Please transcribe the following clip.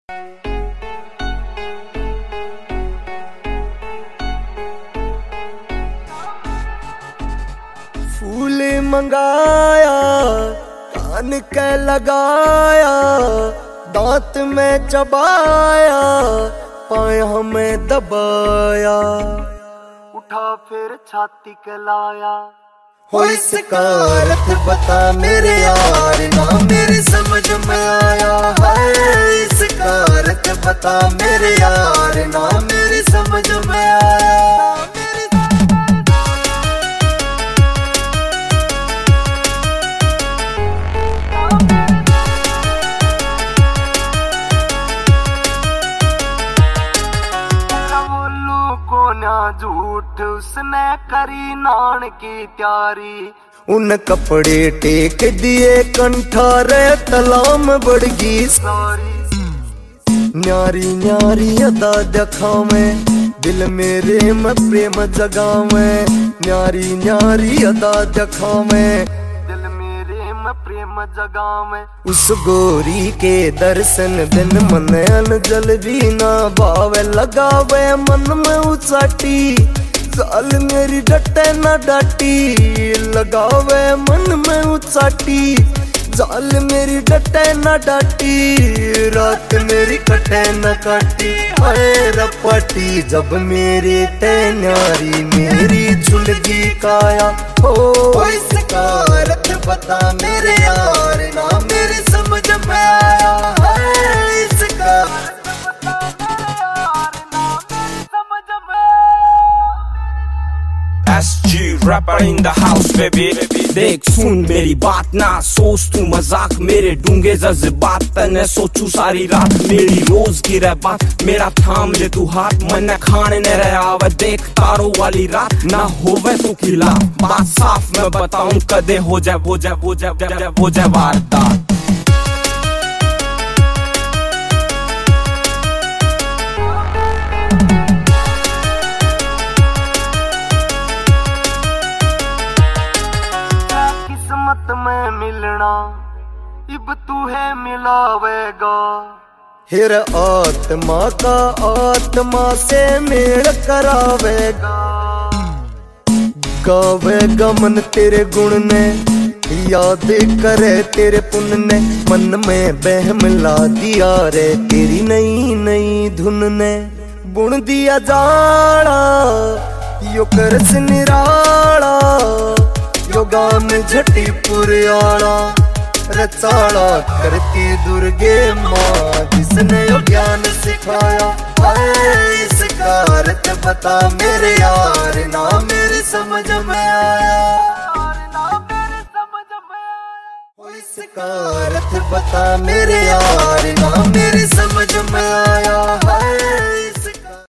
फूल मंगाया कान के लगाया, दांत में चबाया, पाए हमें दबाया, उठा फिर छाती के लाया। हो इसका अर्थ बता मेरे यार, ना मेरी समझ में आया है। इसका अर्थ बता मेरे यार, ना मेरी समझ में आया। झूठ उसने करी नान की त्यारी, उन कपड़े टेक दिए कंठारे, तलाम बढ़गी सारी। न्यारी न्यारी अदा दिखावे, दिल मेरे में प्रेम जगावे। न्यारी न्यारी अदा दिखावे, दिल मेरे में प्रेम जगावे। उस गोरी के दर्शन दिन मन अनजल भी ना भावे, लगावे मन में उचाटी, जाल मेरी डटे ना डाटी। लगावे मन में उचाटी, जाल मेरी डटे ना डाटी। रात मेरी कटे न काटी, हाय रपाटी। जब मेरी न्यारी मेरी झुलगी काया, हो इसका अर्थ बता मेरे यार, ना मेरी समझ में आया है। इसका SG rapper in the house baby। देख सुन मेरी बात, ना सोच तू मजाक, मेरे डूंगे जज्बात तने सोचू सारी रात। मेरी रोज की रह बात, मेरा थाम ले तू हाथ, मन खाने न रहा आवे। देख तारों वाली रात, ना होवे तू खिलाफ। बात साफ मैं बताऊं, कदे हो जाए वारदात। में मिलना इब तू है मिलावेगा, हिर आत्मा का आत्मा से मेल करावेगा। गावेगा मन तेरे गुण ने, याद करे तेरे पुण्य ने। मन में बहम ला दिया रे तेरी नई नई धुन ने। बुन दिया जाड़ा यो करस निराला, योगा में झटी पुरियाला। रचाला करती दुर्गे माँ, जिसने यो ज्ञान सिखाया है। इसका अर्थ बता मेरे यार, ना मेरी समझ में आया। इसका अर्थ बता मेरे यार, ना मेरी समझ में आया है।